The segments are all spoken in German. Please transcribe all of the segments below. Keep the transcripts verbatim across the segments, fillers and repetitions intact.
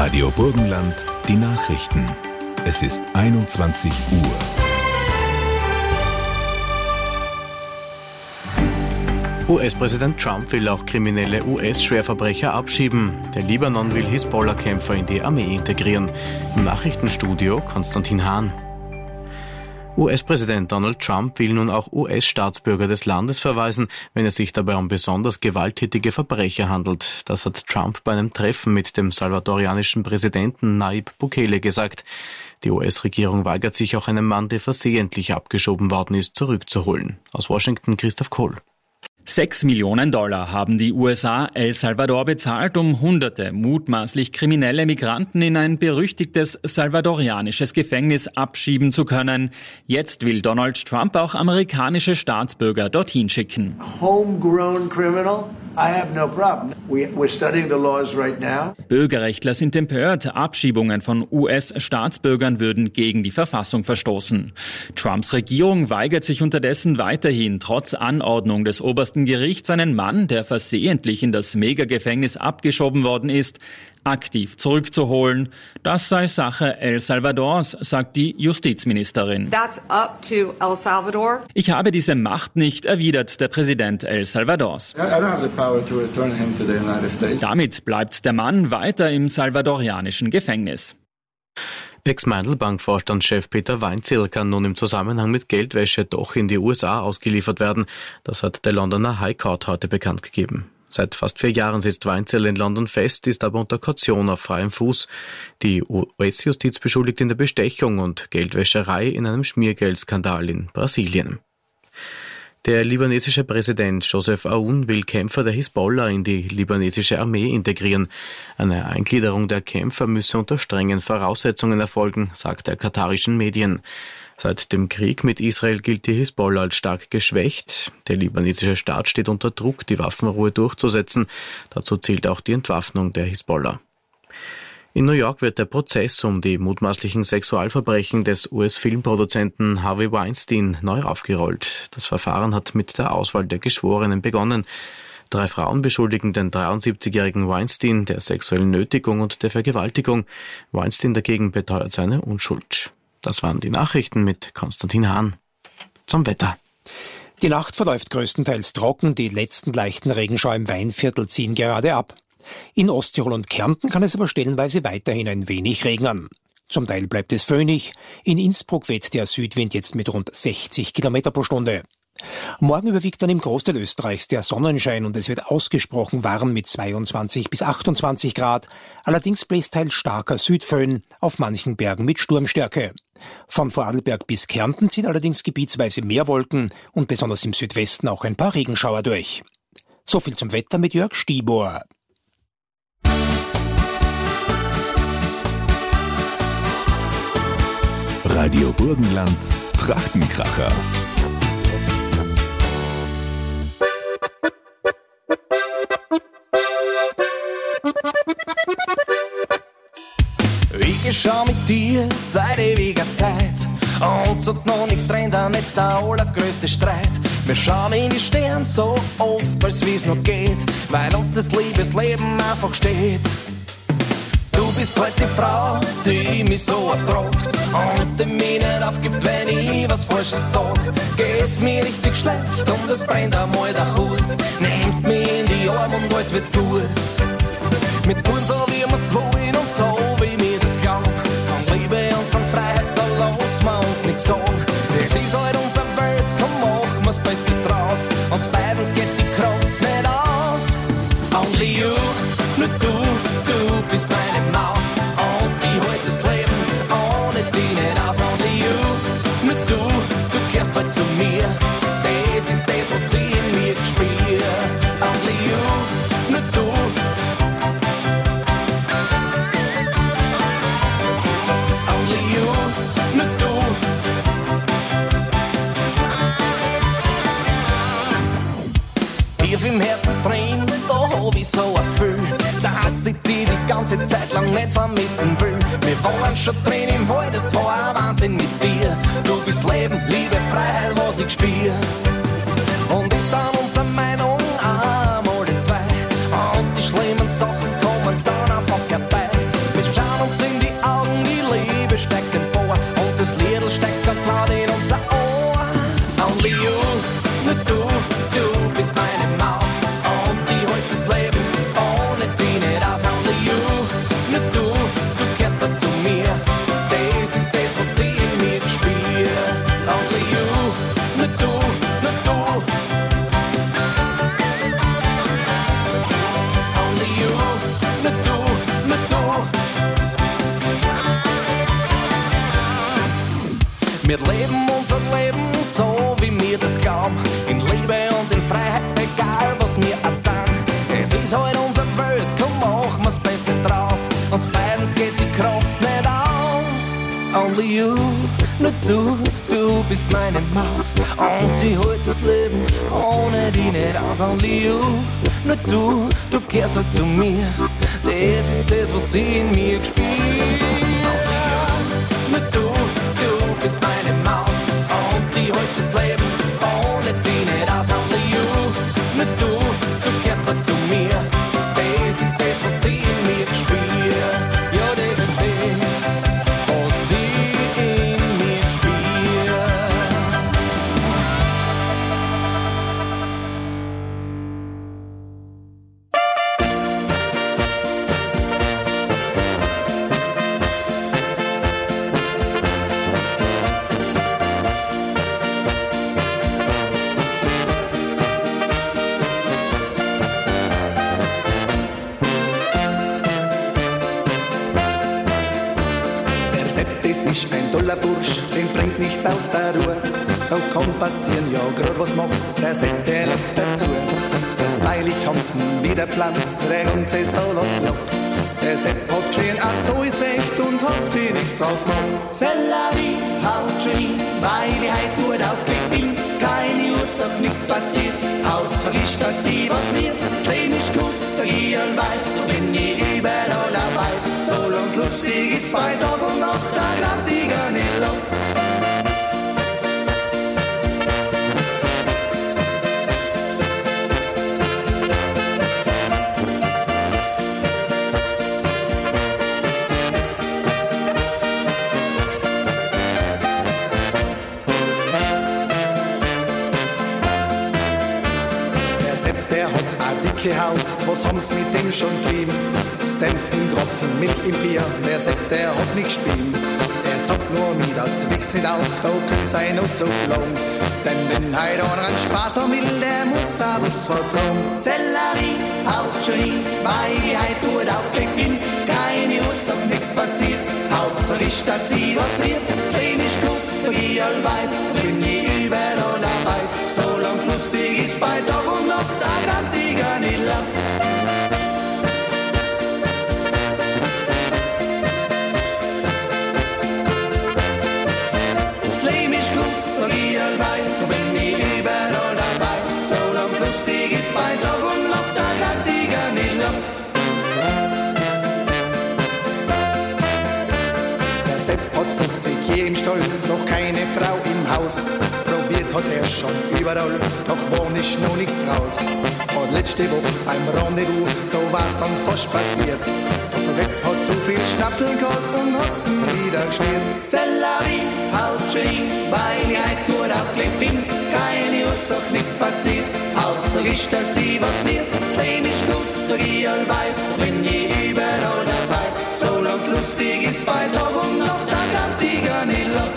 Radio Burgenland, die Nachrichten. Es ist einundzwanzig Uhr. U S-Präsident Trump will auch kriminelle U S-Schwerverbrecher abschieben. Der Libanon will Hisbollah-Kämpfer in die Armee integrieren. Im Nachrichtenstudio Konstantin Hahn. U S-Präsident Donald Trump will nun auch U S-Staatsbürger des Landes verweisen, wenn es sich dabei um besonders gewalttätige Verbrecher handelt. Das hat Trump bei einem Treffen mit dem salvadorianischen Präsidenten Nayib Bukele gesagt. Die U S-Regierung weigert sich auch, einen Mann, der versehentlich abgeschoben worden ist, zurückzuholen. Aus Washington Christoph Kohl. Sechs Millionen Dollar haben die U S A El Salvador bezahlt, um hunderte mutmaßlich kriminelle Migranten in ein berüchtigtes salvadorianisches Gefängnis abschieben zu können. Jetzt will Donald Trump auch amerikanische Staatsbürger dorthin schicken. Homegrown criminal? I have no problem. We, we're studying the laws right now. Bürgerrechtler sind empört. Abschiebungen von U S-Staatsbürgern würden gegen die Verfassung verstoßen. Trumps Regierung weigert sich unterdessen weiterhin, trotz Anordnung des obersten Gerichts, einen Mann, der versehentlich in das Megagefängnis abgeschoben worden ist, aktiv zurückzuholen. Das sei Sache El Salvadors, sagt die Justizministerin. That's up to El Salvador. Ich habe diese Macht nicht, erwidert der Präsident El Salvadors. I don't have the power to return him to the United States. Damit bleibt der Mann weiter im salvadorianischen Gefängnis. Ex-Meindl-Bank-Vorstandschef Peter Weinzierl kann nun im Zusammenhang mit Geldwäsche doch in die U S A ausgeliefert werden. Das hat der Londoner High Court heute bekannt gegeben. Seit fast vier Jahren sitzt Weinzierl in London fest, ist aber unter Kaution auf freiem Fuß. Die U S-Justiz beschuldigt ihn der Bestechung und Geldwäscherei in einem Schmiergeldskandal in Brasilien. Der libanesische Präsident Joseph Aoun will Kämpfer der Hisbollah in die libanesische Armee integrieren. Eine Eingliederung der Kämpfer müsse unter strengen Voraussetzungen erfolgen, sagt er katarischen Medien. Seit dem Krieg mit Israel gilt die Hisbollah als stark geschwächt. Der libanesische Staat steht unter Druck, die Waffenruhe durchzusetzen. Dazu zählt auch die Entwaffnung der Hisbollah. In New York wird der Prozess um die mutmaßlichen Sexualverbrechen des U S-Filmproduzenten Harvey Weinstein neu aufgerollt. Das Verfahren hat mit der Auswahl der Geschworenen begonnen. Drei Frauen beschuldigen den dreiundsiebzigjährigen Weinstein der sexuellen Nötigung und der Vergewaltigung. Weinstein dagegen beteuert seine Unschuld. Das waren die Nachrichten mit Konstantin Hahn. Zum Wetter. Die Nacht verläuft größtenteils trocken, die letzten leichten Regenschauer im Weinviertel ziehen gerade ab. In Osttirol und Kärnten kann es aber stellenweise weiterhin ein wenig regnen. Zum Teil bleibt es föhnig. In Innsbruck weht der Südwind jetzt mit rund sechzig Kilometer pro Stunde. Morgen überwiegt dann im Großteil Österreichs der Sonnenschein und es wird ausgesprochen warm mit zweiundzwanzig bis achtundzwanzig Grad. Allerdings bläst teils starker Südföhn, auf manchen Bergen mit Sturmstärke. Von Vorarlberg bis Kärnten ziehen allerdings gebietsweise mehr Wolken und besonders im Südwesten auch ein paar Regenschauer durch. So viel zum Wetter mit Jörg Stibor. Radio Burgenland, Trachtenkracher. Ich geh schon mit dir seit ewiger Zeit und sollt noch nichts trennt, dann jetzt der allergrößte Streit. Wir schauen in die Sterne so oft, als wie's noch geht, weil uns das Liebesleben einfach steht. Du bist heute die Frau, die mich so ertragt und die mich nicht aufgibt, wenn ich was Falsches sag. Geht's mir richtig schlecht und es brennt einmal der Hut, nimmst mich in die Arme und alles wird gut. Wir tun so, wie wir's wollen und so, wie wir das glauben. Von Liebe und von Freiheit, da lassen wir uns nix sagen. Es ist halt unsere Welt, komm, machen wir's Beste draus. Uns beiden geht die Kraft nicht aus. Only you, nur du, du bist meine Maus. Und ich halt das Leben ohne dich nicht aus. Only you, nur du, du kehrst halt zu mir. Das ist das, was ich in mir spür. Only you, nur du. Im Herzen drin, da hab ich so ein Gefühl, dass ich dich die ganze Zeit lang nicht vermissen will. Wir waren schon drin im Wald, es war ein Wahnsinn mit dir. Du bist Leben, Liebe, Freiheit, was ich spür. Und ist dann unsere Meinung einmal in zwei und die schlimmen Sachen kommen dann einfach herbei. Wir Wir leben unser Leben so, wie wir das glauben. In Liebe und in Freiheit, egal was wir ertan. Es ist halt unsere Welt, komm, machen wir's Beste draus. Uns beiden geht die Kraft nicht aus. Only you, nur du, du bist meine Maus. Und ich halt das Leben ohne dich nicht aus. Only you, nur du, du gehörst halt zu mir. Das ist das, was ich in mir gespür. Nur du, du bist meine Maus. Und ich halt das Leben ohne dich nicht aus. Only you, nur du, du gehörst halt zu mir. Das ist das, was ich in mir gespür. Ja, das ist das, was ich in mir gespür. Ist ein toller Bursch, den bringt nichts aus der Ruhe. Da kann passieren, ja, grad was macht, der Sepp, der lacht dazu. Das neulich haben's ihn wieder pflanzt, der ganze Salat lacht. Der Sepp hat geschrien, ach so ist recht und hat sich nichts draus gemacht. Sellerie, haut schon hin, weil ich heut gut aufgelegt bin. Keine Ursache, nichts passiert, Hauptsache ist, dass sie was wird. Das Leben ist gut, sag ich allweil, da bin ich überall dabei. Solang's lustig ist, bei Tag und Nacht, da glaubt ich gar nicht lacht. Haut, was haben's mit dem schon getrieben? Senftentropfen, Milch im Bier, der Sepp, der hat nicht gespielt. Er sagt nur nie, das wiegt nicht auf, da könnt's ein noch so lang. Denn wenn heut einer einen Spaß haben will, der muss auch was vertrauen. Sellerie, haut schon hin, weil ich heut gut aufgelegt bin. Keine Ursache, nichts passiert, Hauptsache ist, dass sie was wird. Seh nicht gut, sag ich allweil, bin ich überall dabei. Solang's lustig ist, bei Tag und Nacht, da kann die gar nicht lachen. Das Leben ist gut, sag ich allweil, da bin ich überall dabei. Solang's lustig ist, bei Tag und Nacht, da kann die gar nicht lachen. Der Sepp hat fünfzig Jahre im Stall, noch keine Frau im Haus. Probiert hat er schon überall, doch war nicht noch nichts draus. Und letzte Woche beim Rendezvous, da war's dann fast passiert. Doch der Sepp hat zu viel Schnapseln gehabt und hat's wieder geschmiert. Sellerie, haut schon hin, weil ich heut gut aufgelegt bin. Keine Ursache, nichts passiert, Hauptsache ist, dass sie was wird. Leben ist gut, sag ich allweil, bin ich überall dabei. Solang's lustig ist, bei Tag und Nacht, da kann die gar nicht lachen.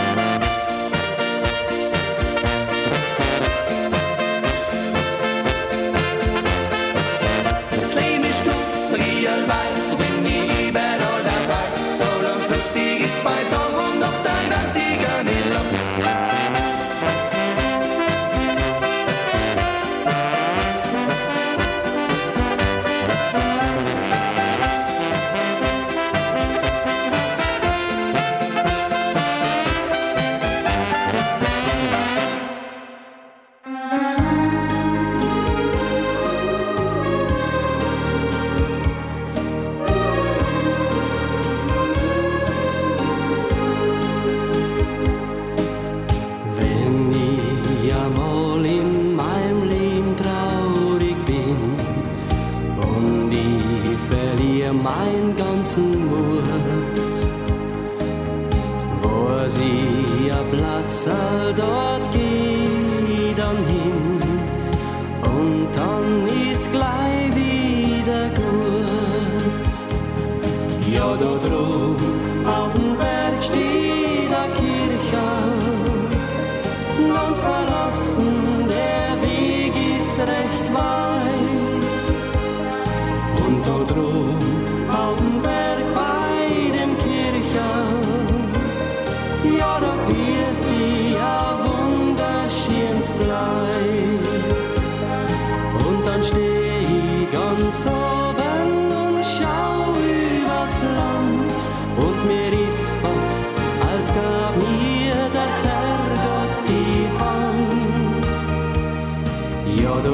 Dort geh dann hin und dann ist gleich wieder gut. Ja, da drum auf dem Berg steht a Kirche, ganz verlassen, der Weg ist recht weit. Und da drum auf dem Berg bei dem Kirche, ja, da wirst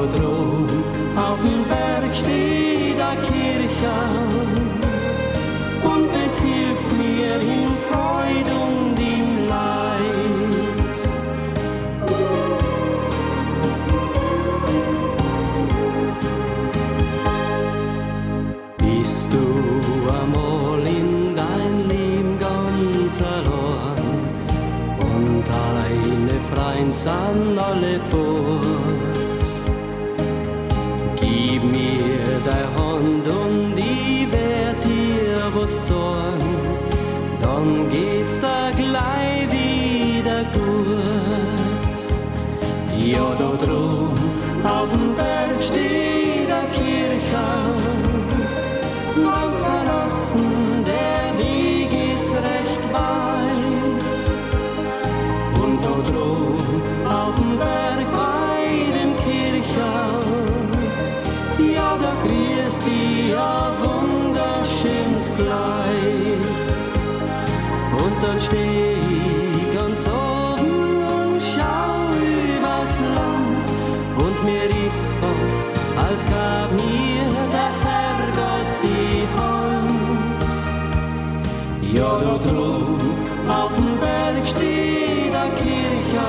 da drum auf dem Berg steht a Kirche und es hilft mir in Freude und in Leid. Bist du einmal in dein Leben ganz allein und deine Freunde sind alle fort? Gib mir deine Hand und ich werd dir was zeigen, dann geht's da gleich wieder gut. Ja, da drum auf dem Berg steht a Kirche, ganz verlassen, der Weg ist recht weit. Und da drum auf dem Berg bei dem Kirchhaus, ja, da grüßt die ein wunderschönes Kleid. Und dann steh ich ganz oben und schau übers Land, und mir ist fast, als gab mir der Herrgott die Hand. Ja, da drum auf dem Berg steht a Kirche,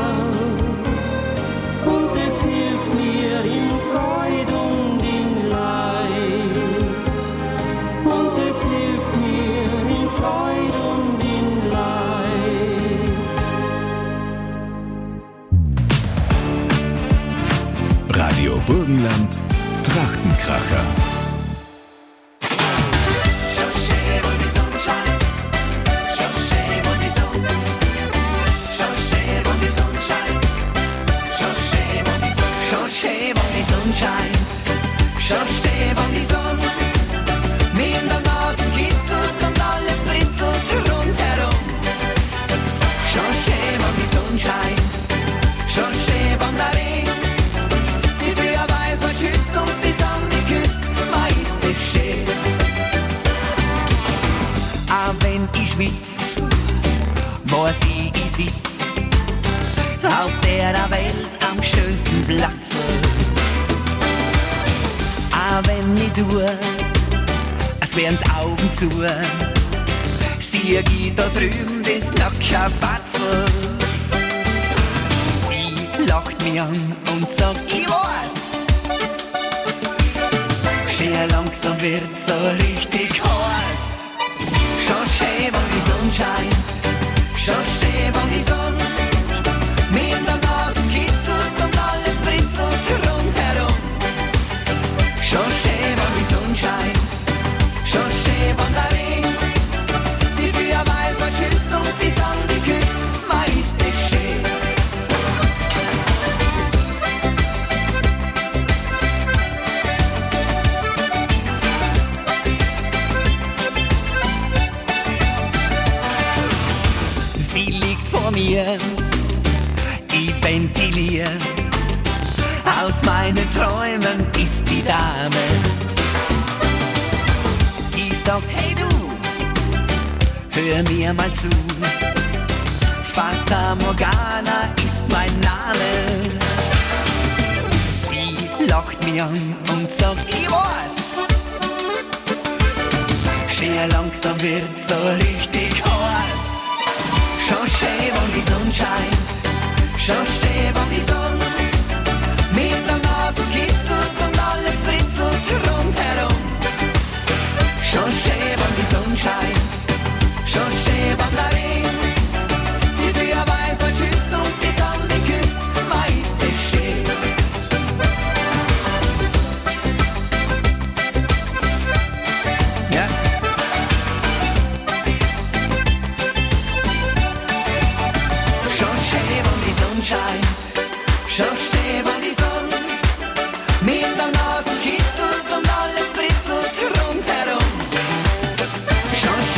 und es hilft mir in Freude und in Leid. Und es hilft mir in Freude und in Leid. Radio Burgenland, Trachtenkracher. Schau, steh, wann die Sonne mir in der Nase kitzelt und alles britzelt rundherum. Schau, steh, wann die Sonne scheint. Schau, steh, wann der Regen sie für ein Weib verschüsst und bis an die Küste, man ist es schön. Auch wenn ich schwitz, weiß ich, ich sitz auf der Welt am schönsten Platz. Auch wenn ich tue, es werden die Augen zu, sieh ich da drüben das Nackerbatzel. Sie lacht mich an und sagt, ich weiß, schön langsam wird's so richtig heiß. Schau schön, wann die Sonne scheint, schau schön, wann die Sonne mir in der Nase kitzelt und alles britzelt rundherum. Schau schön, wann die Sonne scheint, schau schön, wann der Regen sie für ein Weib verschüsst und bis an die Küste, man ist es schön. Sie liegt vor mir, ich ventilier. Aus meinen Träumen ist die Dame. Sie sagt, hey du, hör mir mal zu. Fata Morgana ist mein Name. Sie lacht mich an und sagt, ich weiß, schön langsam wird's so richtig heiß. Schau schön, wann die Sonne scheint, schau schön, wann die Sonne mit der Nase kitzelt und alles britzelt rundherum. Schau schön, wann die Sonne scheint, schau schön, wann der Regen sie für ein Weib verschüsst und bis an die Küste, man ist es schön. Ja. Schau schön, wann die Sonne scheint, schau schön, wann die Sonne mir in der Nase kitzelt und alles britzelt rundherum. Schau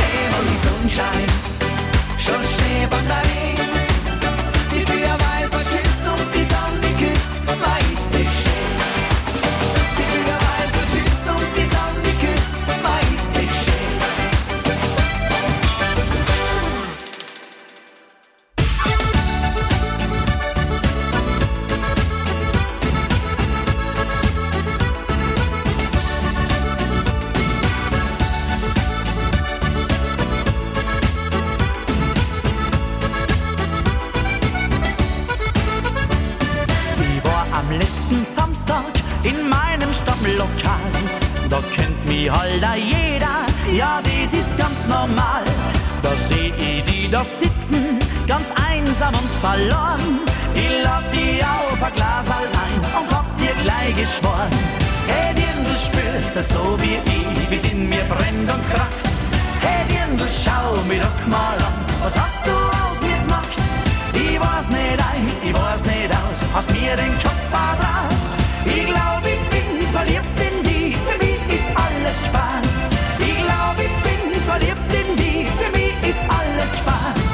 die halt auch jeder, ja, das ist ganz normal. Da seh ich die dort sitzen, ganz einsam und verloren. Ich lad die auf ein Glas allein und hab dir gleich geschworen. Hey Dirndl, du spürst das so wie ich, wie's in mir brennt und kracht. Hey Dirndl, schau mich doch mal an, was hast du aus mir gemacht? Ich weiß nicht ein, ich weiß nicht aus, hast mir den Kopf verdraht. Ich glaub, ich bin verliebt in die, für mich ist alles Spaß. Ich glaub, ich bin verliebt in die, für mich ist alles Spaß.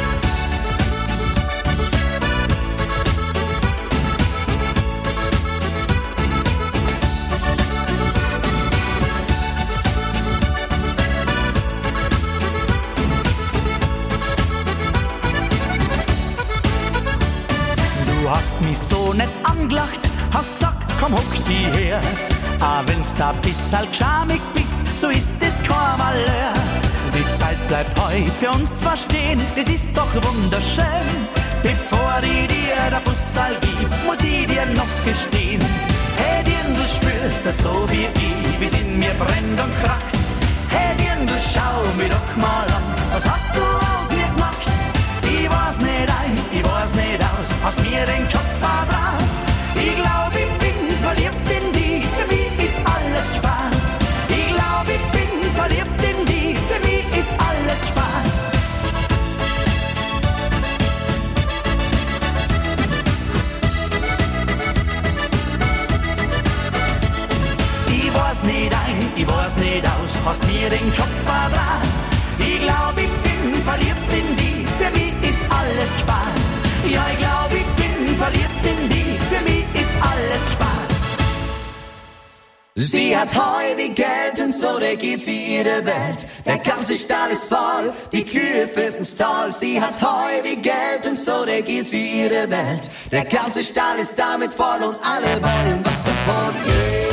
Du hast mich so nett angelacht, hast gesagt, komm hock die her. Ah, wenn's da bissal schamig bist, so ist es kein Malheur. Die Zeit bleibt heut für uns zwar stehen, das ist doch wunderschön. Bevor ich dir der Bussal gib, muss ich dir noch gestehen. Hey Dirndl, du spürst das so wie ich, wie's in mir brennt und kracht. Hey Dirndl, schau mich doch mal an, was hast du aus mir gemacht? Ich weiß nicht ein, ich weiß nicht aus, hast mir den Kopf verdraht. Ich glaub, ich bin verliebt in die, für mich ist alles Spaß. Ich glaub, ich bin verliebt in die, für mich ist alles Spaß. Ich weiß nicht ein, ich weiß nicht aus, hast mir den Kopf verdraht. Ich glaub, ich bin verliebt in die, für mich ist alles Spaß. Ja, ich glaub, ich bin verliebt in die, für mich ist alles Spaß. Sie hat heute Geld und so, der geht sie ihre Welt. Der ganze Stall ist voll, die Kühe finden's toll. Sie hat heute Geld und so, der geht sie ihre Welt. Der ganze Stall ist damit voll und alle wollen was davon, yeah.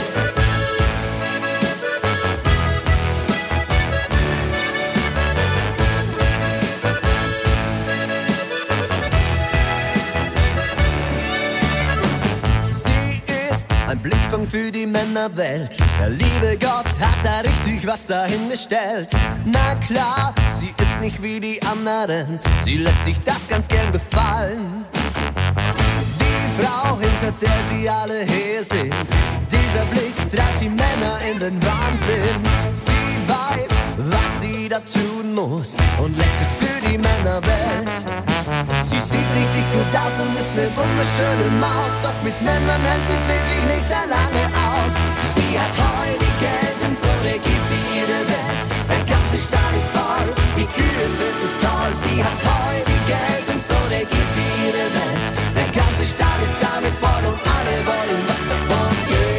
Ein Blickfang für die Männerwelt. Der liebe Gott hat da richtig was dahingestellt. Na klar, sie ist nicht wie die anderen. Sie lässt sich das ganz gern gefallen. Die Frau, hinter der sie alle her sind. Dieser Blick treibt die Männer in den Wahnsinn. Sie weiß, was sie da tun muss und lächelt für die Männerwelt. Sie sieht richtig gut aus und ist eine wunderschöne Maus. Doch mit Männern hält sie's wirklich nicht sehr lange aus. Sie hat heute Geld und so, der geht sie ihre Welt. Der ganze Stall ist voll, die Kühe finden's toll. Sie hat heute Geld und so, der geht sie ihre Welt. Der ganze Stall ist damit voll und alle wollen was davon, yeah.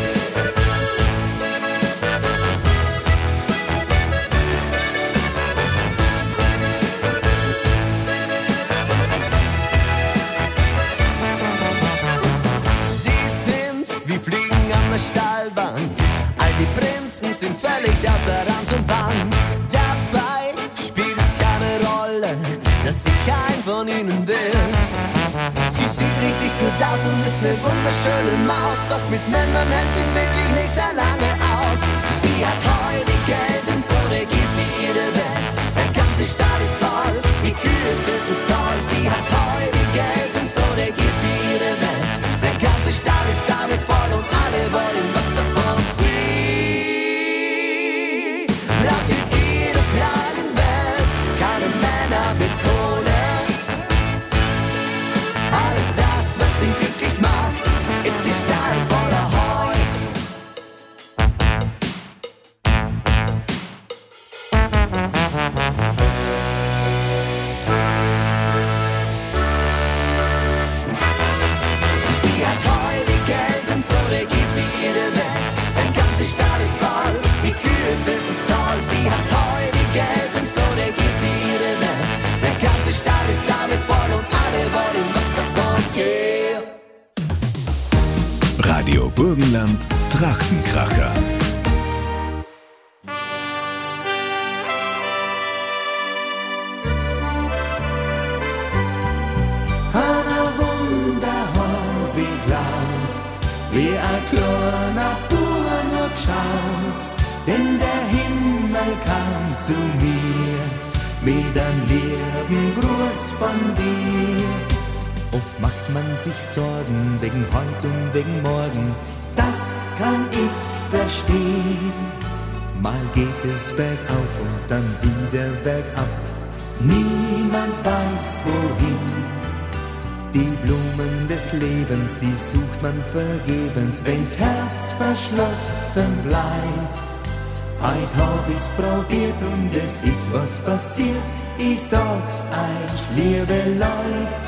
Stallwand. All die Prinzen sind völlig außer Rand und Band. Dabei spielt es keine Rolle, dass sie kein von ihnen will. Sie sieht richtig gut aus und ist eine wunderschöne Maus. Doch mit Männern hält sie's wirklich nicht sehr lange aus. Sie hat heute Geld und so, der geht sie ihre Welt. Der ganze Stall ist voll, die Kühe finden's toll. Sie hat heute Geld und so, der geht sie ihre Welt. Der ganze Stall ist damit voll und alle wollen was davon. Sie braucht in ihrer kleinen Welt keine Männer mit Kohle. Alles das, was ihn glücklich macht, ist die Stall voller Heu. Sie hat heute Geld und so, der geht sie ihre Welt. Der ganze Stall ist voll, die Kühe finden's toll. Sie hat heute Geld und so, der geht sie ihre Welt. Der ganze Stall ist damit voll und alle wollen was davon, yeah. Radio Burgenland, Trachtenkracher. Anna Wunderhorn, wie glaubt, wie ein kleiner Bauer nur geschaut. denn der Himmel kam zu mir, mit einem lieben Gruß von dir. Oft macht man sich Sorgen wegen heut und wegen morgen, das kann ich verstehen. Mal geht es bergauf und dann wieder bergab, niemand weiß wohin. Die Blumen des Lebens, die sucht man vergebens, wenn's Herz verschlossen bleibt. Heut hab ich's probiert und es ist was passiert, ich sag's euch, liebe Leute.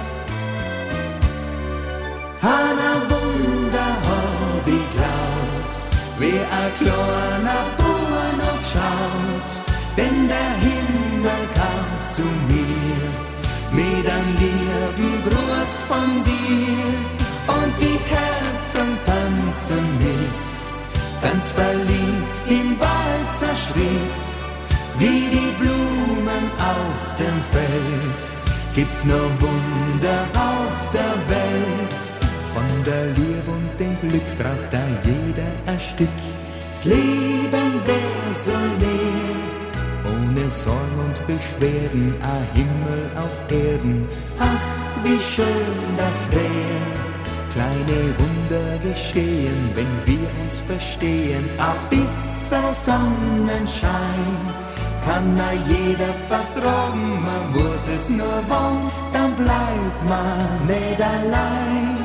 An a Wunder hab ich glaubt, wie ein kleiner Bauer noch schaut, denn der Himmel kam zu mir, mit einem lieben Gruß von dir, und die Herzen tanzen mit, ganz verliebt im Walzerschritt, wie die Blumen auf dem Feld, gibt's nur Wunder auf der Welt. Von der Liebe und dem Glück braucht da jeder ein Stück, das Leben wär so leer, ohne Sorgen und Beschwerden, ein Himmel auf Erden, ach wie schön das wär. Kleine Wunder geschehen, wenn wir uns verstehen, ein bisschen Sonnenschein kann na jeder vertragen, man muss es nur wollen, dann bleibt man nicht allein.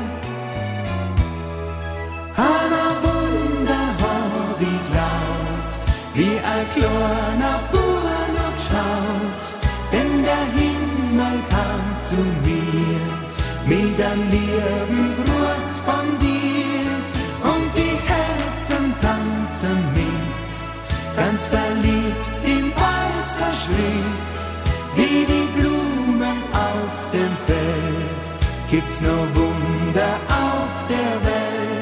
An a Wunder hab ich glaubt, wie ein kleiner Bauer noch geschaut, denn der Himmel kam zu mir, mit einem lieben Gruß von dir, und die Herzen tanzen mit, ganz verliebt im Walzerschritt, wie die Blumen auf dem Feld, gibt's nur Wunder auf der Welt.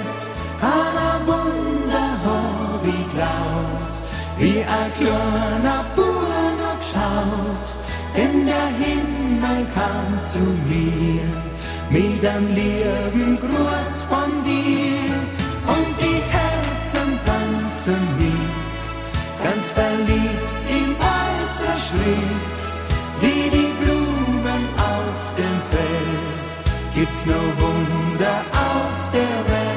An a Wunder hab ich glaubt, wie ein kleiner Bauer noch geschaut, denn der Himmel kam zu mir, mit einem lieben Gruß von dir, und die Herzen tanzen mit, ganz verliebt im Walzerschritt, wie die Blumen auf dem Feld, gibt's nur Wunder auf der Welt.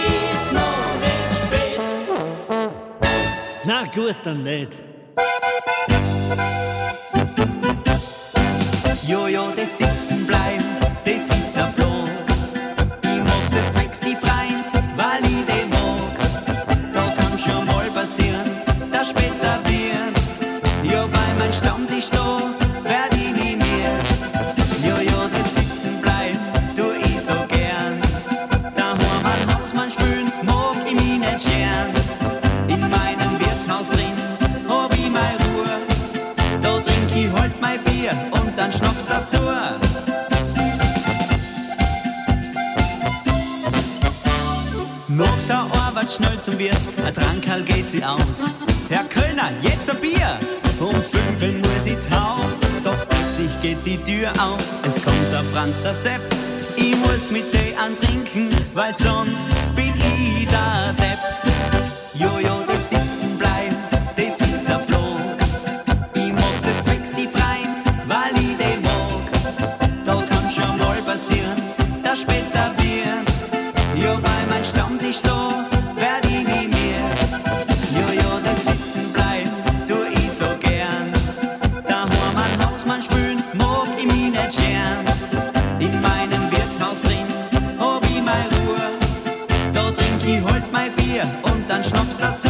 Na gut, dann nicht. das sitzen bleiben, das ist ein Blog. Ich mach das Tricks die Freund, weil ich den mag. Da kann schon mal passieren, dass später wird. Ja, bei meinem Stammtisch da werd ich nie mehr. Ja, ja, das sitzen bleiben, tu ich so gern. Daheim ein Hausmann spülen, mag ich mich nicht scheren. In meinem Wirtshaus drin hab ich meine Ruhe. Da trink ich halt mein Bier und dann Schnaps dazu. Nach der Arbeit schnell zum Wirt, ein Trankerl geht sie aus. Herr Kölner, jetzt ein Bier, um fünf Uhr muss ich ins Haus. Doch plötzlich geht die Tür auf, es kommt der Franz, der Sepp. Ich muss mit dir antrinken, weil sonst bin ich der Depp. Jojo, das sitzen bleiben, das ist der Blog. Ich mach das Tricks die Freund, weil ich den mag. Da kann schon mal passieren, dass später wird. Ja, bei meinem Stammtisch da werd ich nie mehr. Jojo, das sitzen bleiben, tu ich so gern. Daheim ein Hausmann spülen, mag ich mich nicht scheren. In meinem Wirtshaus drin hab ich meine Ruhe. Da trink ich halt mein Bier und dann Schnaps dazu.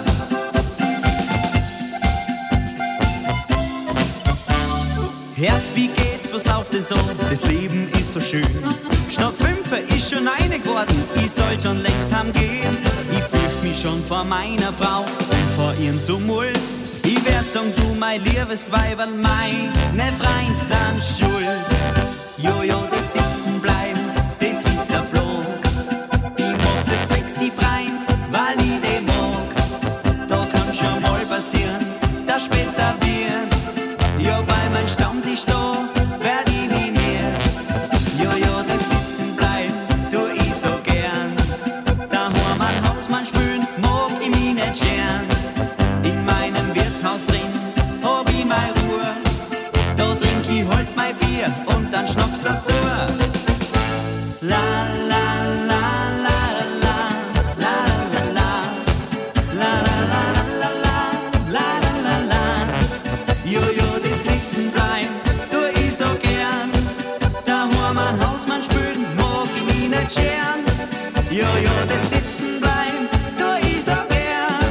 Erst wie geht's, was läuft es so? Das Leben ist so schön. Schnapp fünfer ist schon eine geworden, ich soll schon längst heimgehen. Ich fürcht mich schon vor meiner Frau und vor ihrem Tumult. Ich werd sagen, du mein liebes Weiberl, meine Freund sind schuld. Jojo, das sitzen bleiben, das ist der Blog. Ich mach das Tricks die Freund, weil ich den mag. Da kann schon mal passieren, dass später wird. Ja, bei meinem Stammtisch da werd ich nie mehr. Jojo, das sitzen bleiben, tu ich so gern. Daheim ein Hausmann spülen, mag ich mich nicht scheren. In meinem Wirtshaus drin hab ich meine Ruhe. Da trink ich halt mein Bier und dann Schnaps dazu. La la la la la la la la la la la la la la la. Jojo, das sitzen bleiben, tu ich so gern. Daheim ein Hausmann spülen, mag ich mich nicht scheren. Jojo, das sitzen bleiben, tu ich so gern.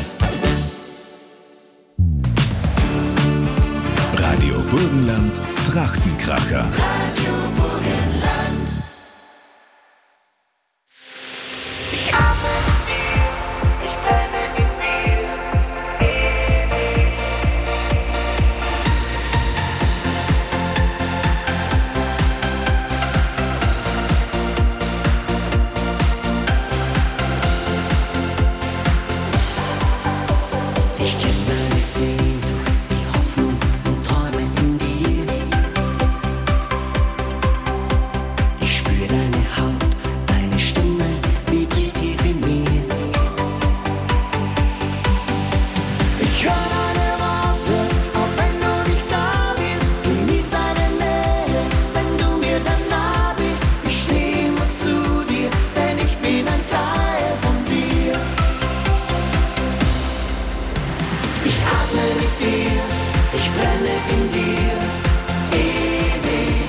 Radio Burgenland Trachtenkracher. Radio Burgenland. Ich atme in dir, ich brenne in dir, ewig. Ich kenn deine Sehnsucht, die Hoffnung und Träume in dir. Ich spür deine Haut, deine Stimme vibriert tief in mir. Ich hör deine Worte, auch wenn du nicht da bist. Genieß deine Nähe, wenn du mir dann nah bist. Ich steh immer zu dir, denn ich bin ein Teil von dir. Ich atme mit dir, ich brenne in dir, ewig.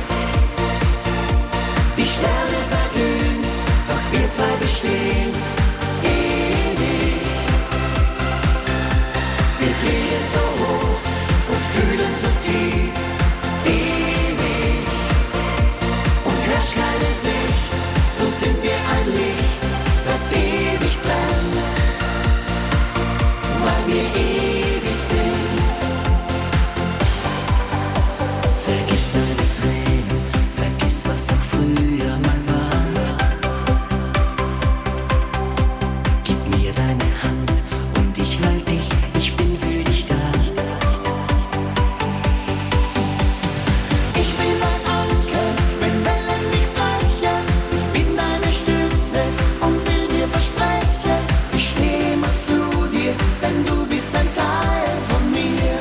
Die Sterne verglühen, doch wir zwei bestehen, ewig. Wir fliegen so hoch und fühlen so tief, ewig. Und herrscht keine Sicht, so sind wir ein Licht, das ewig brennt, weil wir ewig sind. Vergiss deine Tränen, vergiss, was auch früher mal war. Gib mir deine Hand und ich halt dich, ich bin für dich da. Ich bin dein Anker, wenn Wellen mich brechen. Ich bin deine Stütze und will dir versprechen, ich steh immer zu dir, denn du bist ein Teil von mir.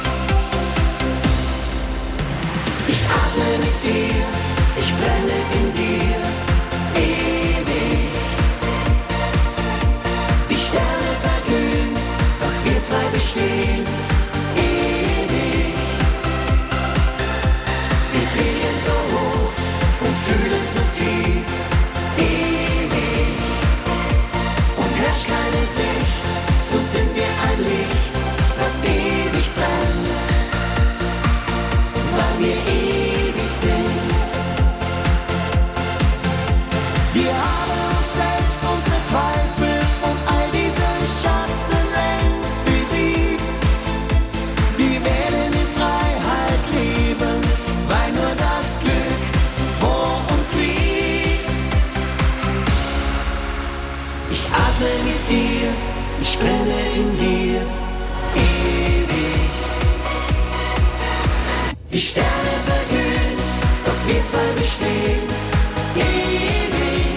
Ich atme mit dir, ich brenne in dir, ewig. Die Sterne verglühen, doch wir zwei bestehen, ewig. Wir Die Sterne verglühen, doch wir zwei bestehen ewig.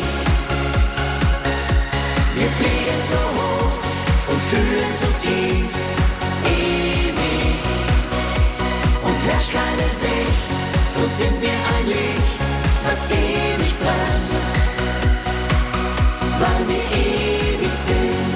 Wir fliegen so hoch und fühlen so tief ewig. Und herrscht keine Sicht, so sind wir ein Licht, das ewig brennt, weil wir ewig sind.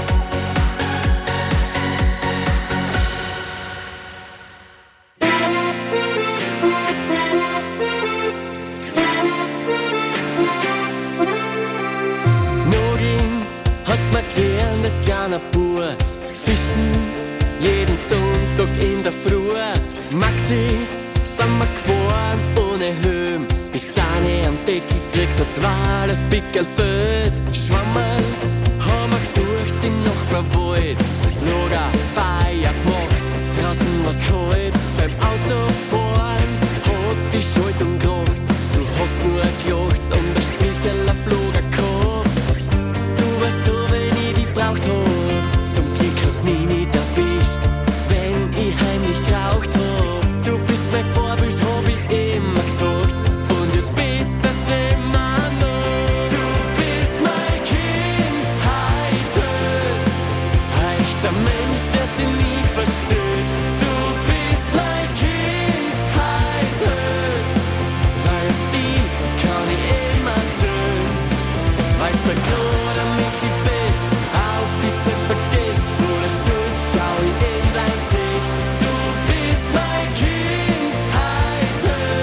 Das kleine Bub, Fischen jeden Sonntag in der Früh. Maxi, sind wir gefahren ohne Helm, bis deine am Deckel gekriegt hast, weil das Pickel fällt. Schwammerl haben wir gesucht im Nachbarwald, Lager, Feier gemacht, draußen was kalt. Beim Autofahren hat die Schaltung geraucht, du hast nur gelacht und der Spielkeller Flog gehabt. Du warst da, wenn ich die braucht hab, zum Glück hast mich nicht erwischt, wenn ich heimlich geraucht hab. Du bist mein Vorbild, hab ich immer gesagt, und jetzt bist das immer noch. Du bist mein Kindheit, ein echter Mensch, der sich nie versteht. Du bist mein Kindheit, weil auf die kann ich immer zählen, weil's der Grund an mich bist, auf die selbst vergisst, vor der Stund schau ich in dein Gesicht. Du bist mein Kindheit,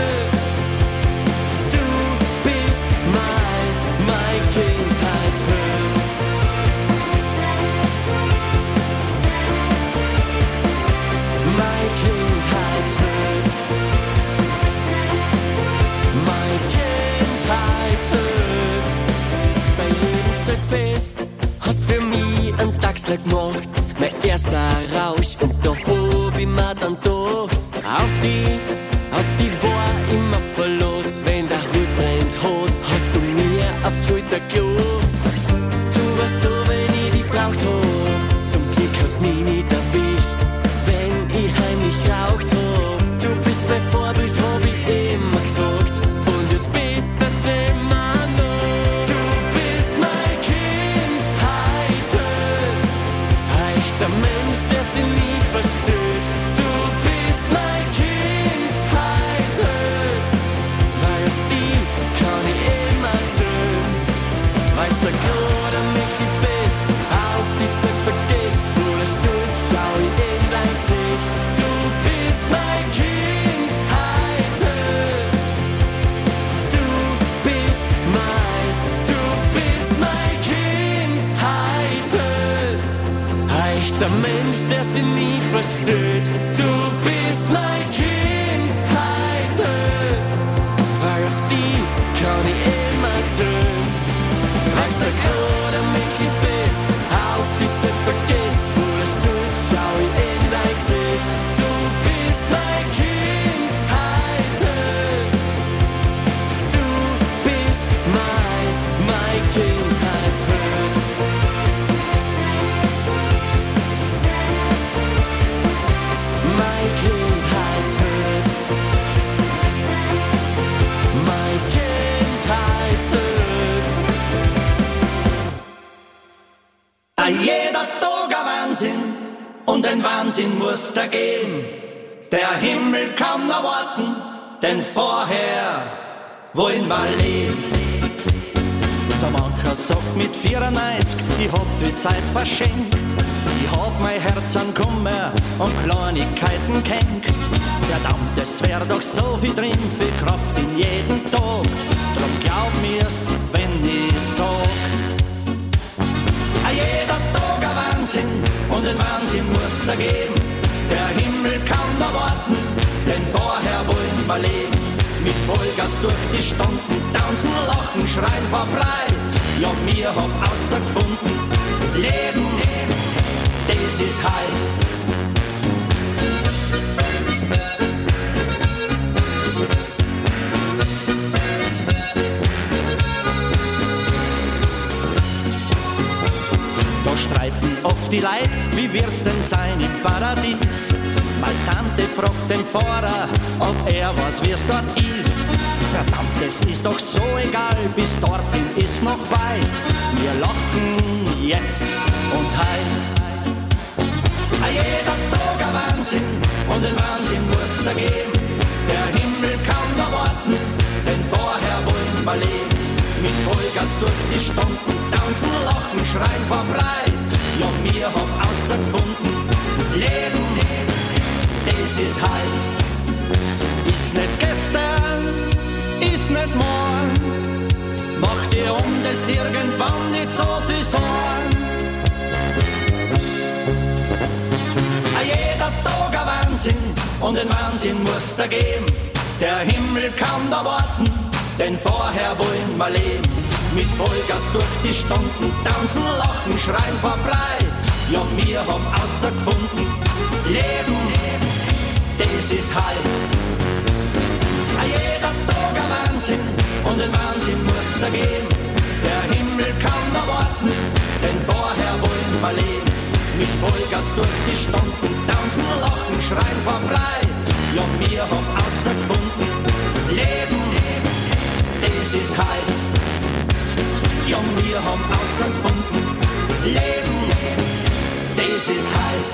du bist mein, mein Kindheitsheld. Mein Kindheitsheld, mein Kindheitsheld. Bei jedem Zeitfest hast für mich einen Taxler gemacht, mein erster Rausch, und da hab ich mir dann gedacht, auf die, auf die war immer Verlust, wenn der Hut brennt hat, hast du mir auf die Schulter geklopft. Du warst da, wenn ich die braucht hab, zum Glück hast mich nicht erwischt, wenn ich heimlich geraucht hab. Du bist mein Vorbild, hab ich immer gesagt, und jetzt bist das immer noch. Du bist mein Kindheit, ein echter Mensch, der sich nie versteht. Du bist mein Kindheit, weil auf die kann ich immer zählen, weil's der Grund an mich bist, auf die selbst vergisst, vor der Stund schau ich in dein Gesicht. Du bist mein Kindheit, du bist mein, du bist mein Kindheit, ein echter Mensch, der sich nie versteht. Du bist mein Kindheit, weil auf die kann ich immer zählen, weil's der Grund an mich bist, auf die selbst vergisst, vor der Stund schau ich in dein Gesicht. Du bist mein Kindheit, du bist mein, mein Kindheitsheld. Mein Kindheitsheld, mein Kindheitsheld. A jeder Tag ein Wahnsinn, und ein Wahnsinn muss da gehen. Der Himmel kann noch warten, denn vorher wollen wir leben. So mancher sagt mit vierundneunzig, ich hab viel Zeit verschenkt. Ich hab mein Herz an Kummer und Kleinigkeiten kennt. Verdammt, es wär doch so viel drin, viel Kraft in jeden Tag. Drum glaub mir's, wenn ich sag, a jeder Tag ein Wahnsinn, und ein Wahnsinn muss da geben. Der Himmel kann da warten, denn vorher wollen wir leben. Mit Vollgas durch die Stunden, tanzen, lachen, schreien vor Freude. Ja, mir hab ausgefunden, Leben, das ist Heil. Da streiten oft die Leute, wie wird's denn sein im Paradies? Meine Tante fragt den Pfarrer, ob er weiß, wie es dort ist. Verdammt, es ist doch so egal, bis dorthin ist noch weit. Wir lachen jetzt und heim. A jeder Tag ein Wahnsinn und den Wahnsinn muss da geben. Der Himmel kann da warten, denn vorher wollen wir leben. Mit Vollgas durch die Stunden, tanzen, lachen, schreien vor Freude. Ja, wir haben ausgefunden, Leben, das ist Heil. Ist nicht gestern, ist nicht morgen. Mach dir um das irgendwann nicht so viel Sorgen. A jeder Tag ein Wahnsinn und den Wahnsinn muss da geben. Der Himmel kann da warten, denn vorher wollen wir leben. Mit Vollgas durch die Stunden, tanzen, lachen, schreien vor Freude. Ja, wir haben ausgefunden, Leben, das ist Heil. A jeder Tag ein Wahnsinn und den Wahnsinn muss da geben. Der Himmel kann da warten, denn vorher wollen wir leben. Mit Vollgas durch die Stunden, tanzen, lachen, schreien vor Freude. Ja, wir haben ausgefunden, Leben, das ist Heil. Ja, wir haben ausgefunden, Leben, das ist Heil.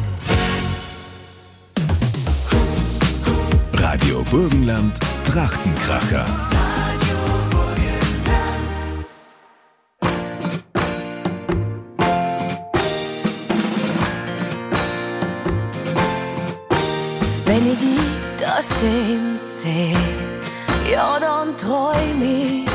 Radio Burgenland, Trachtenkracher. Wenn ich die da stehen seh, ja dann träum ich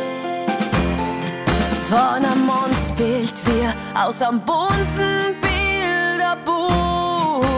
von einem Mannsbild wie aus einem bunten Bilderbuch.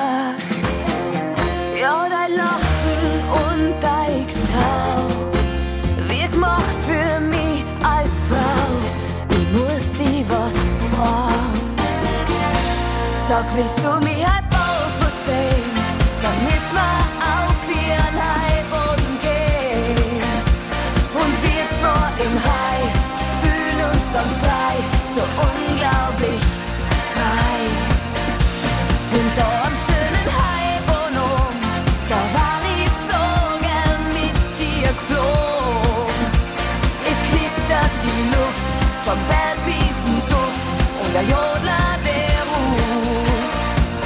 Ja, dein Lachen und dein Geschau wird gemacht für mich als Frau. Ich muss dir was fragen. Sag, willst du mich halt Bauch sehen? Dann müssen wir auf ihren Heilboden gehen. Und wir zwar im Hai fühlen uns dann frei, so unglaublich frei. Und da am schönen Heilboden oben, da war ich so gern mit dir geflogen. Es knistert die Luft vom Bergwiesenduft und der Jodler, der ruft.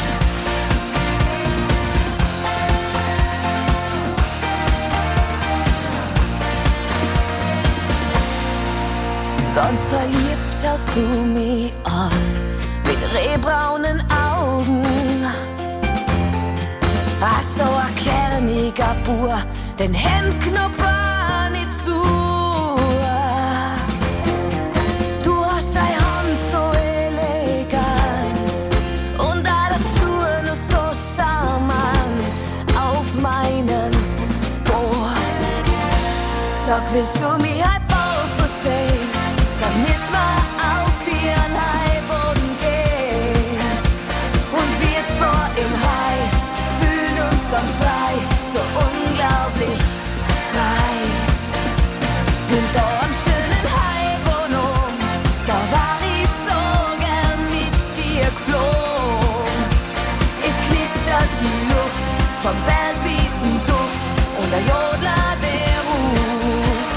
Ganz verliebt schaust du mich an, mit rehbraunen Augen. Ach, so ein kerniger Bur, den Hemdknopf war nicht zu. Du hast deine Hand so elegant und auch dazu noch so charmant auf meinen Po. Sag, willst du mich halt Bauch sehen? Dann müssen wir auf ihren Heilboden gehen. Und wir zwar im Hai fühlen uns dann frei, so unglaublich frei. Und da am schönen Heilboden oben, da war ich so gern mit dir geflogen. Es knistert die Luft vom Bergwiesenduft und der Jodler, der ruft.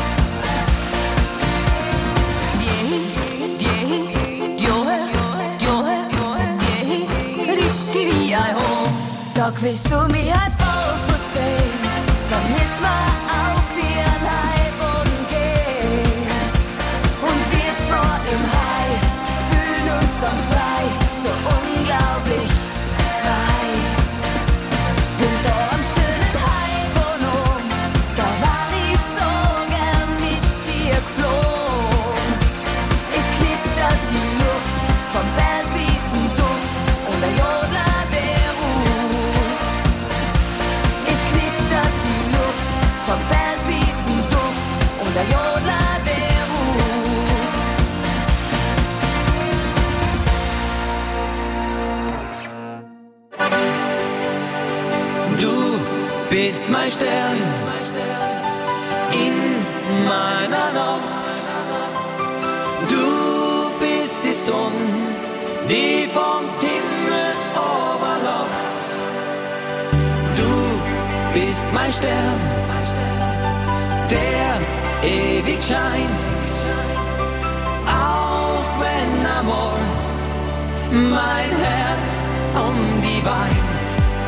Sag, willst du mich halt Bauch sehen? Dann müssen wir auf ihren Heilboden gehen. Und wir zwar im Hai fühlen uns dann frei, so unglaublich frei. Und da am schönen Heilboden oben, da war ich so gern mit dir geflogen. Es knistert die Luft vom Bergwiesenduft und der Jodler, der ruft. Es knistert die Luft vom Bergwiesenduft und der Jodler, der ruft. Du bist mein Stern in meiner Nacht. Du bist die Sonne, die vom Himmel oberlacht. bist mein Stern, der ewig scheint, auch wenn einmal mein Herz um die weint.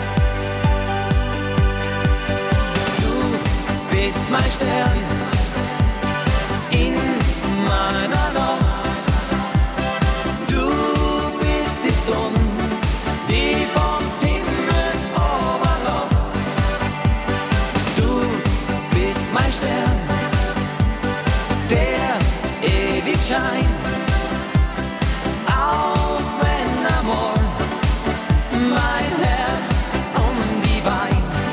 Du bist mein Stern in meiner Nacht, du bist die Sonne, die vom Himmel oberlacht. Du bist mein Stern, der ewig scheint, auch wenn einmal mein Herz um die weint.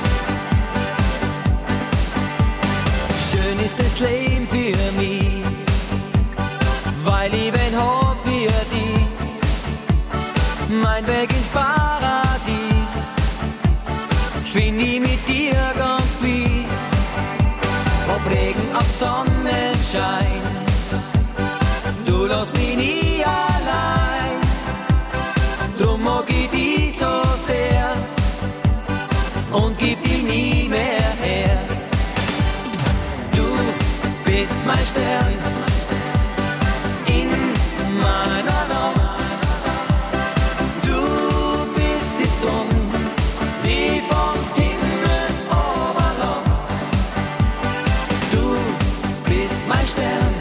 Schön ist das Leben für mich, weil ich wen hab wie die. Mein Weg ins Paradies find ich mit dir ganz gewiss. Ob Regen, ob Sonnenschein, du lass mich nie allein. Drum mag ich dich so sehr und gib dich nie mehr her. Du bist mein Stern in meiner Nacht, du bist die Sonne, die vom Himmel oberlacht. Du bist mein Stern,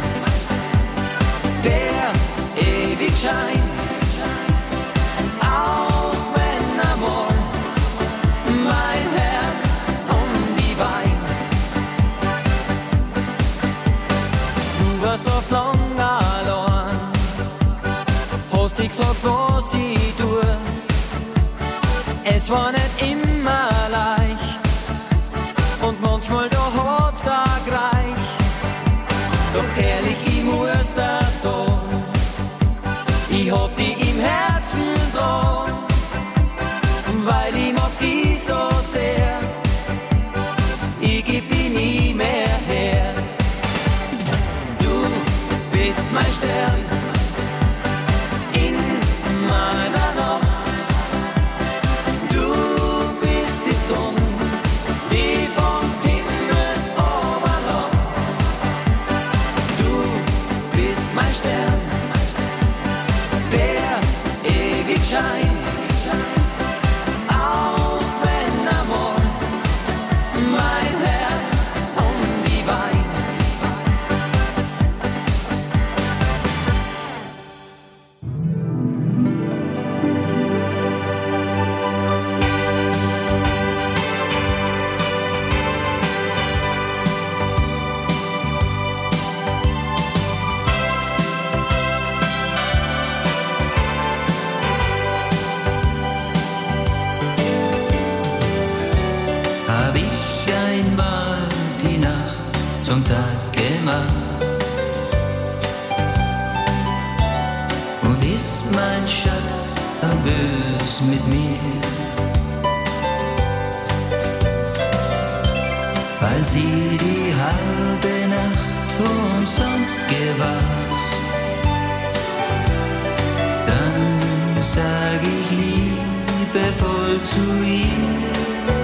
der ewig scheint, auch wenn einmal mein Herz um die weint. Du warst oft lang allein, hast dich gefragt, was ich tue. Es war nicht immer leicht und manchmal da hat's da gereicht. Doch ehrlich, ich muss das sagen, ich hab dich im Herzen dran, weil ich mag dich so sehr, ich geb dich nie mehr her. Du bist mein Stern in meiner Nacht, du bist die Sonne, die vom Himmel oberlacht. Du bist mein Stern, der ewig scheint, auch wenn einmal mein Herz um die weint. Hab ich einmal die Nacht zum Tag gemacht und ist mein Schatz dann bös mit mir, weil sie die halbe Nacht umsonst gewacht. Dann sag ich liebevoll zu ihr: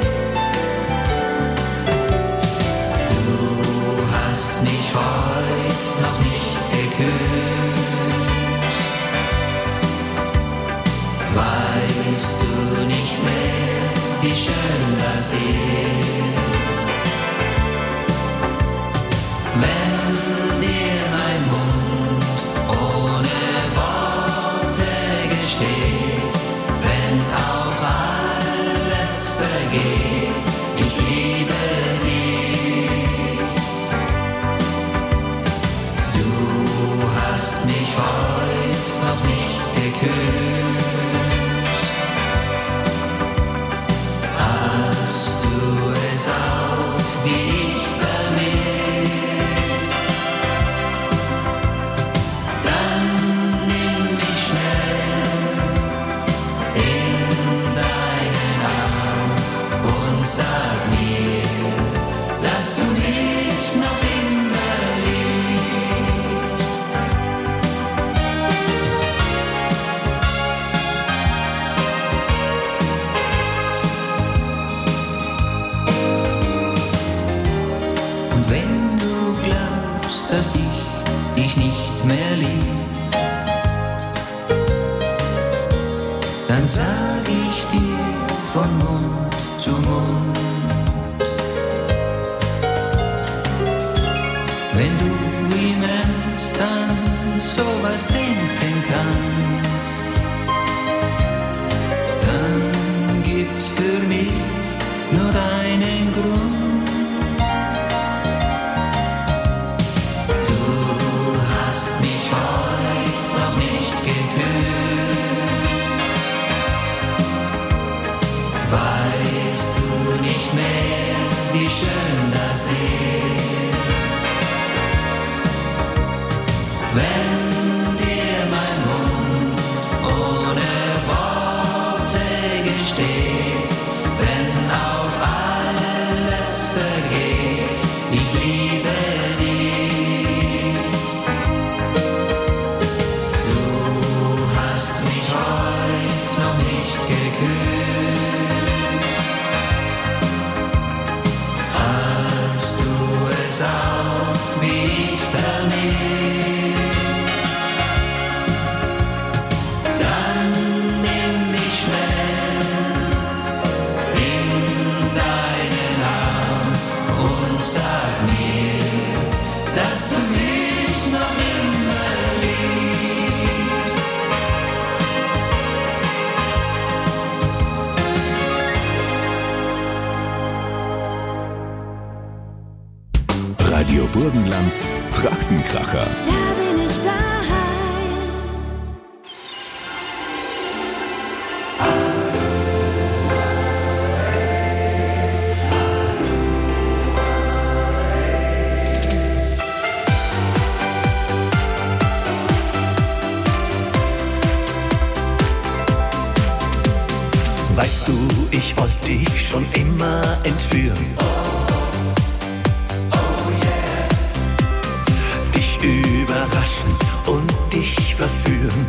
mich heut noch nicht geküsst. Weißt du nicht mehr, wie schön das ist, wenn dir mein Mund ohne Worte gesteht, wenn auch alles vergeht. dass ich dich nicht mehr lieb, dann sag ich dir von Mund zu Mund, wenn du im Ernst an sowas denken kannst, dann gibt's für mich nur einen Grund. Du hast mich heute noch nicht geküsst. Weißt du nicht mehr, wie schön das ist, wenn dir mein Mund ohne Worte gesteht, wenn auch alles vergeht, ich liebe dich. Du hast mich heute noch nicht geküsst. Hast du es auch wie ich vermisst? Dann nimm mich schnell in deinen Arm und sag mir, dass du mich noch immer liebst. Radio Burgenland, Trachtenkracher. Da bin ich daheim. Weißt du, ich wollte dich schon immer entführen. Dich überraschen und dich verführen.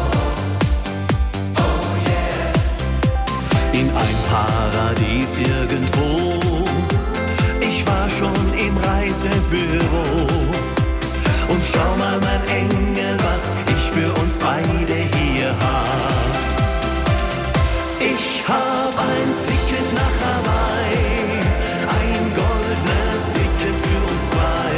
In ein Paradies irgendwo. Ich war schon im Reisebüro. Und schau mal, mein Engel, was ich für uns beide hier hab. Ich hab ein Ticket nach Hawaii, ein goldenes Ticket für uns zwei.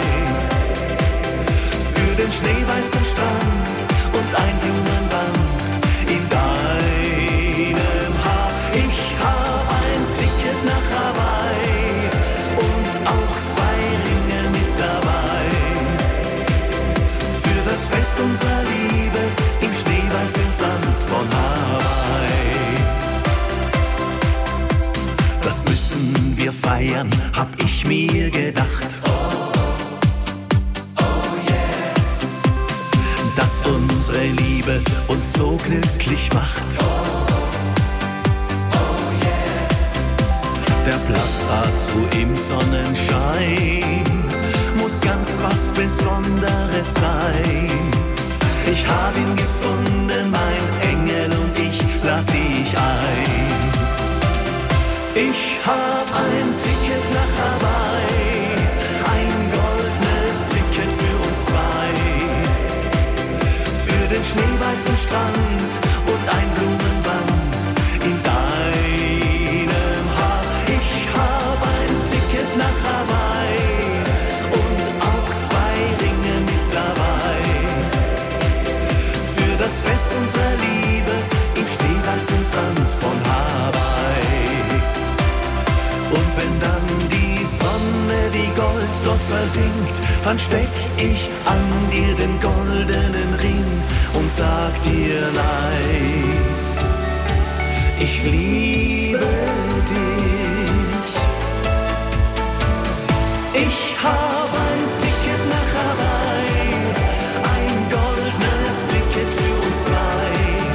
Für den schneeweißen Strand und ein Blumenband in deinem Haar. Ich hab ein Ticket nach Hawaii und auch zwei Ringe mit dabei. Für das Fest unserer Liebe im schneeweißen Sand von Hawaii. Das müssen wir feiern, hab ich mir gedacht. Dass unsere Liebe uns so glücklich macht. Der Platz dazu im Sonnenschein muss ganz was Besonderes sein. Ich hab ihn gefunden, mein Engel, und ich lad dich ein. Ich hab ein Ticket nach Hawaii, ein goldenes Ticket für uns zwei. Für den schneeweißen Strand und ein Blumenband in deinem Haar. Ich hab ein Ticket nach Hawaii und auch zwei Ringe mit dabei. Für das Fest unserer Liebe im schneeweißen Sand von Hawaii. Und wenn dann die Sonne wie Gold dort versinkt, dann steck ich an dir den goldenen Ring und sag dir leis, ich liebe dich. Ich hab ein Ticket nach Hawaii, ein goldenes Ticket für uns zwei.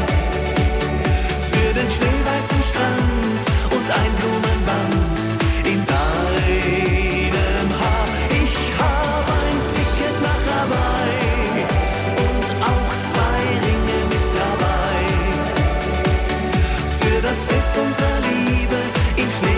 Für den schneeweißen Strand und ein Blumenband in deinem Haar. Ich hab ein Ticket nach Hawaii und auch zwei Ringe mit dabei. Für das Fest unserer Liebe im Schnee.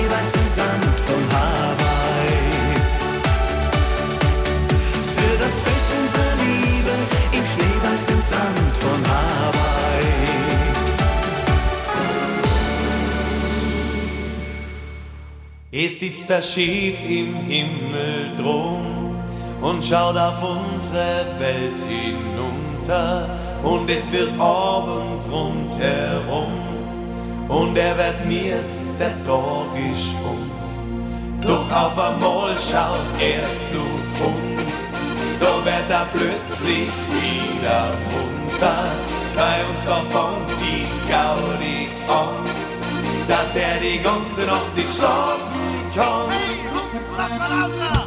Es sitzt das Schiff im Himmel drum und schaut auf unsere Welt hinunter. Und es wird Abend rundherum und er wird miert, der Tag ist um. Doch auf einmal schaut er zu uns, da wird er plötzlich wieder runter. Bei uns da fängt die Gaudi an, dass er die ganze Nacht nicht schlafen kann. Hey, Jungs, lass mal raus!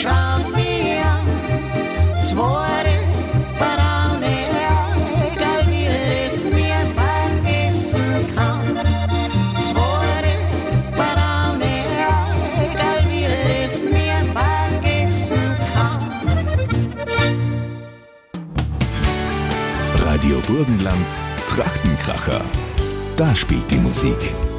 schau mich an. Zwei braune Augen, wie ich es nie vergessen kann. Zwei braune Augen, wie ich es nie vergessen kann. Radio Burgenland, Trachtenkracher. Da spielt die Musik.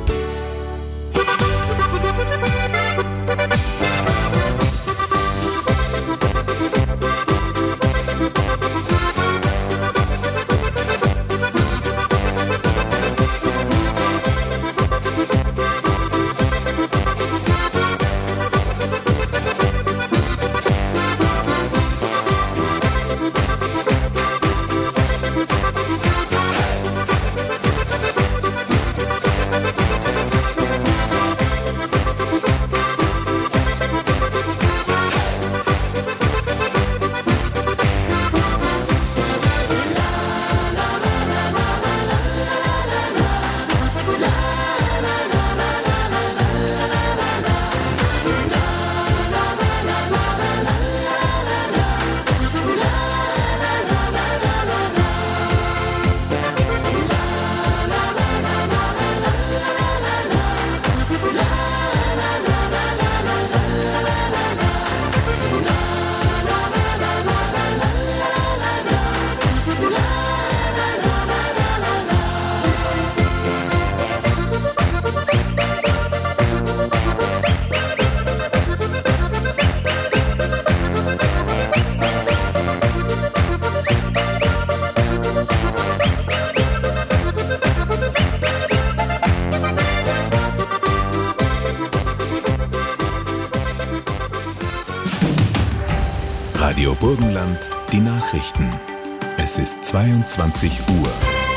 Radio Burgenland, die Nachrichten. Es ist zweiundzwanzig Uhr.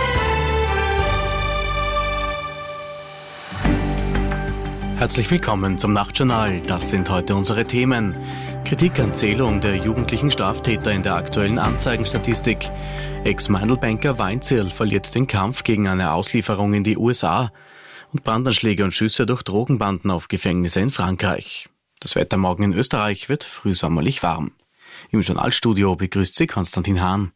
Herzlich willkommen zum Nachtjournal. Das sind heute unsere Themen. Kritik an Zählung der jugendlichen Straftäter in der aktuellen Anzeigenstatistik. Ex-Meinl-Banker Weinzierl verliert den Kampf gegen eine Auslieferung in die U S A. Und Brandanschläge und Schüsse durch Drogenbanden auf Gefängnisse in Frankreich. Das Wetter morgen in Österreich wird frühsommerlich warm. Im Journalstudio begrüßt Sie Konstantin Hahn.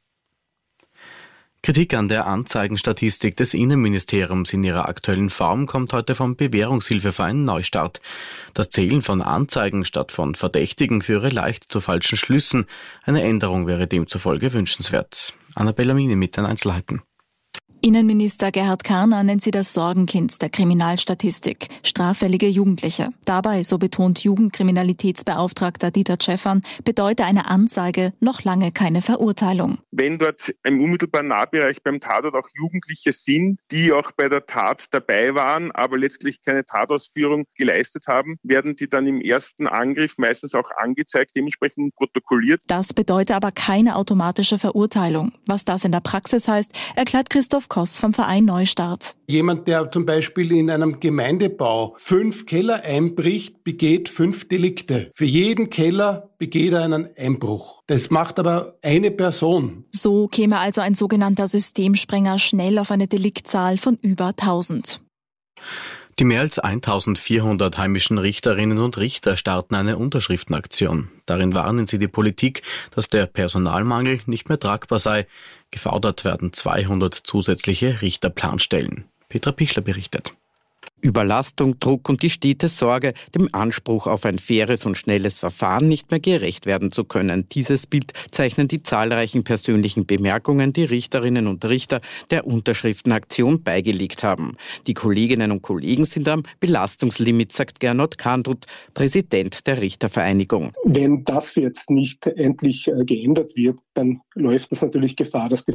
Kritik an der Anzeigenstatistik des Innenministeriums in ihrer aktuellen Form kommt heute vom Bewährungshilfeverein Neustart. Das Zählen von Anzeigen statt von Verdächtigen führe leicht zu falschen Schlüssen. Eine Änderung wäre demzufolge wünschenswert. Annabella Mine mit den Einzelheiten. Innenminister Gerhard Karner nennt sie das Sorgenkind der Kriminalstatistik, straffällige Jugendliche. Dabei, so betont Jugendkriminalitätsbeauftragter Dieter Tscheffern, bedeute eine Anzeige noch lange keine Verurteilung. Wenn dort im unmittelbaren Nahbereich beim Tatort auch Jugendliche sind, die auch bei der Tat dabei waren, aber letztlich keine Tatausführung geleistet haben, werden die dann im ersten Angriff meistens auch angezeigt, dementsprechend protokolliert. Das bedeutet aber keine automatische Verurteilung. Was das in der Praxis heißt, erklärt Christoph Koss vom Verein Neustart. Jemand, der zum Beispiel in einem Gemeindebau fünf Keller einbricht, begeht fünf Delikte. Für jeden Keller begeht er einen Einbruch. Das macht aber eine Person. So käme also ein sogenannter Systemsprenger schnell auf eine Deliktzahl von über tausend. Die mehr als eintausendvierhundert heimischen Richterinnen und Richter starten eine Unterschriftenaktion. Darin warnen sie die Politik, dass der Personalmangel nicht mehr tragbar sei. Gefordert werden zweihundert zusätzliche Richterplanstellen. Petra Pichler berichtet. Überlastung, Druck und die stete Sorge, dem Anspruch auf ein faires und schnelles Verfahren nicht mehr gerecht werden zu können. Dieses Bild zeichnen die zahlreichen persönlichen Bemerkungen, die Richterinnen und Richter der Unterschriftenaktion beigelegt haben. Die Kolleginnen und Kollegen sind am Belastungslimit, sagt Gernot Kandrut, Präsident der Richtervereinigung. Wenn das jetzt nicht endlich geändert wird, dann läuft es natürlich Gefahr, dass die